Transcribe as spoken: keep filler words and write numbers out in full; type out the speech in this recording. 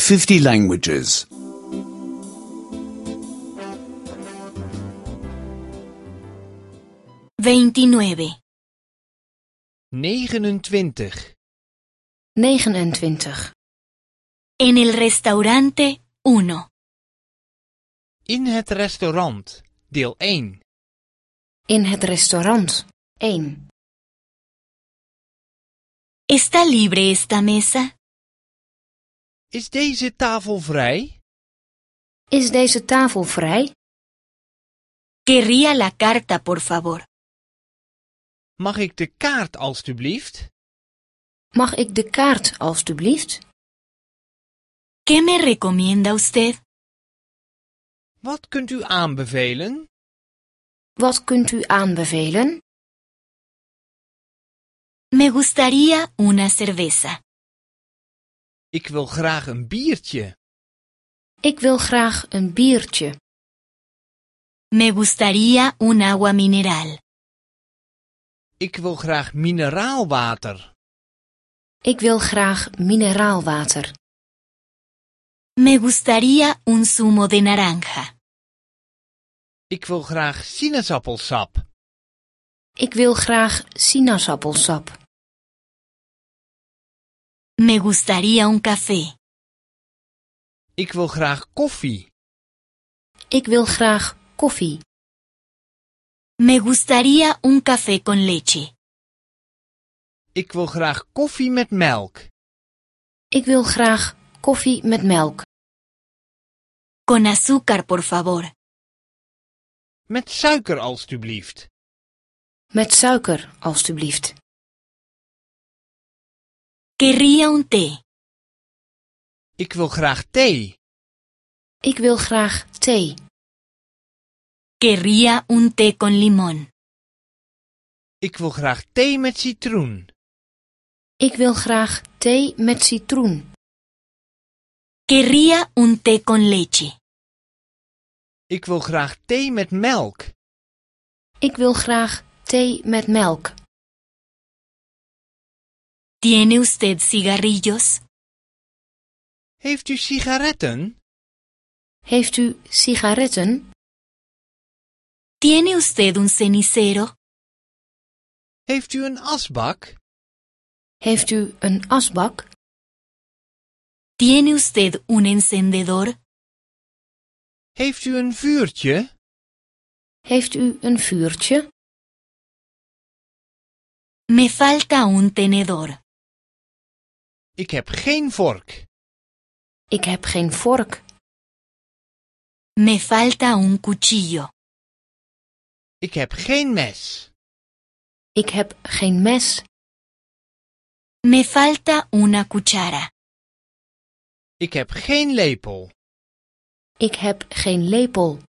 fifty languages. veintinueve. negenentwintig. negenentwintig. En el restaurante uno. In het restaurant. Deel één. In het restaurant. één. ¿Está libre esta mesa? Is deze tafel vrij? Is deze tafel vrij? Querría la carta, por favor. Mag ik de kaart alstublieft? Mag ik de kaart alstublieft? ¿Qué me recomienda usted? Wat kunt u aanbevelen? Wat kunt u aanbevelen? Me gustaría una cerveza. Ik wil graag een biertje. Ik wil graag een biertje. Me gustaría un agua mineral. Ik wil graag mineraalwater. Ik wil graag mineraalwater. Me gustaría un zumo de naranja. Ik wil graag sinaasappelsap. Ik wil graag sinaasappelsap. Me gustaría un café. Ik wil graag koffie. Ik wil graag koffie. Me gustaría un café con leche. Ik wil graag koffie met melk. Ik wil graag koffie met melk. Con azúcar, por favor. Met suiker alstublieft. Met suiker, alstublieft. Querría un té. Ik wil graag thee. Ik wil graag thee. Querría un té con limón. Ik wil graag thee met citroen. Ik wil graag thee met citroen. Querría un té con leche. Ik wil graag thee met melk. Ik wil graag thee met melk. ¿Tiene usted cigarrillos? Heeft u sigaretten? Heeft u sigaretten? ¿Tiene usted un cenicero? Heeft u een asbak? Heeft u een asbak? ¿Tiene usted un encendedor? Heeft u een vuurtje? Heeft u een vuurtje? Me falta un tenedor. Ik heb geen vork. Ik heb geen vork. Me falta un cuchillo. Ik heb geen mes. Ik heb geen mes. Me falta una cuchara. Ik heb geen lepel. Ik heb geen lepel.